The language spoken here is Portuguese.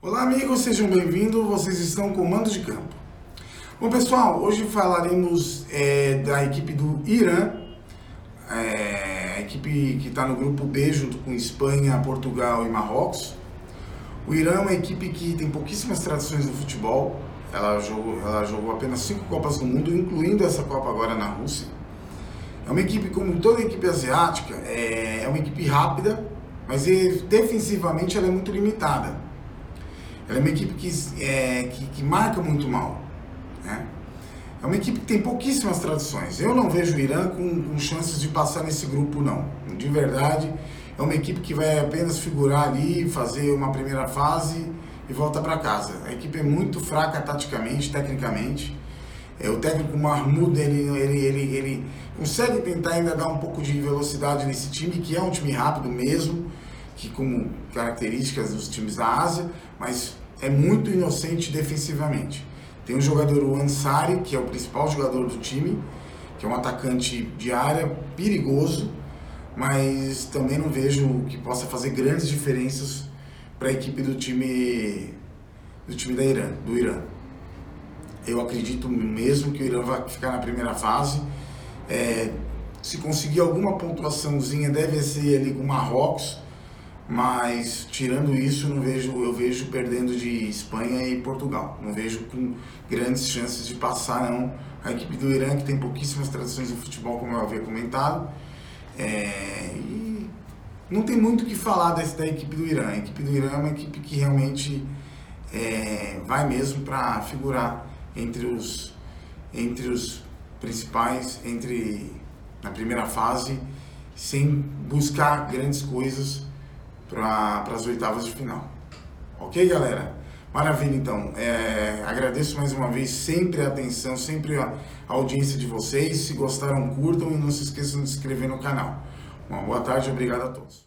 Olá amigos, sejam bem-vindos, vocês estão com o Mando de Campo. Bom pessoal, hoje falaremos da equipe do Irã, a equipe que está no grupo B junto com Espanha, Portugal e Marrocos. O Irã é uma equipe que tem pouquíssimas tradições no futebol, ela jogou apenas 5 Copas do Mundo, incluindo essa Copa agora na Rússia. É uma equipe, como toda equipe asiática, é uma equipe rápida, mas defensivamente ela é muito limitada. Ela é uma equipe que marca muito mal, né? É uma equipe que tem pouquíssimas tradições. Eu não vejo o Irã com chances de passar nesse grupo, não. De verdade, é uma equipe que vai apenas figurar ali, fazer uma primeira fase e volta para casa. A equipe é muito fraca taticamente, tecnicamente. O técnico Mahmoud, ele consegue tentar ainda dar um pouco de velocidade nesse time, que é um time rápido mesmo, que como características dos times da Ásia, mas é muito inocente defensivamente. Tem o jogador o Ansari, que é o principal jogador do time, que é um atacante de área perigoso, mas também não vejo que possa fazer grandes diferenças para a equipe do time do Irã. Eu acredito mesmo que o Irã vai ficar na primeira fase. Se conseguir alguma pontuaçãozinha, deve ser ali com o Marrocos, mas tirando isso, eu vejo perdendo de Espanha e Portugal. Não vejo com grandes chances de passar, não. A equipe do Irã, que tem pouquíssimas tradições no futebol, como eu havia comentado, e não tem muito o que falar da equipe do Irã. A equipe do Irã é uma equipe que realmente vai mesmo para figurar entre os principais, na primeira fase, sem buscar grandes coisas para as oitavas de final. Ok, galera? Maravilha, então. Agradeço mais uma vez sempre a atenção, sempre a audiência de vocês. Se gostaram, curtam e não se esqueçam de se inscrever no canal. Uma boa tarde e obrigado a todos.